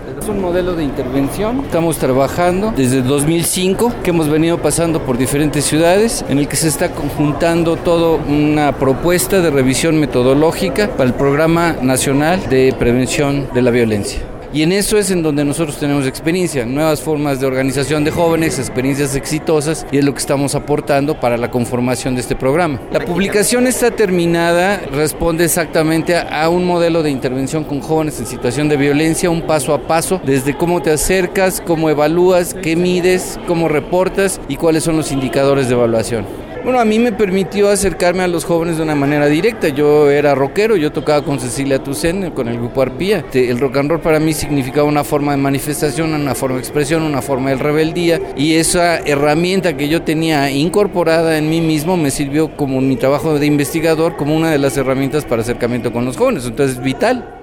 Es un modelo de intervención. Estamos trabajando desde 2005, que hemos venido pasando por diferentes ciudades, en el que se está conjuntando toda una propuesta de revisión metodológica para el Programa Nacional de Prevención de la Violencia. Y en eso es en donde nosotros tenemos experiencia, nuevas formas de organización de jóvenes, experiencias exitosas, y es lo que estamos aportando para la conformación de este programa. La publicación está terminada, responde exactamente a un modelo de intervención con jóvenes en situación de violencia, un paso a paso, desde cómo te acercas, cómo evalúas, qué mides, cómo reportas y cuáles son los indicadores de evaluación. Bueno, a mí me permitió acercarme a los jóvenes de una manera directa. Yo era rockero, yo tocaba con Cecilia Toussaint, con el grupo Arpía. El rock and roll para mí significaba una forma de manifestación, una forma de expresión, una forma de rebeldía, y esa herramienta que yo tenía incorporada en mí mismo me sirvió como mi trabajo de investigador, como una de las herramientas para acercamiento con los jóvenes. Entonces es vital.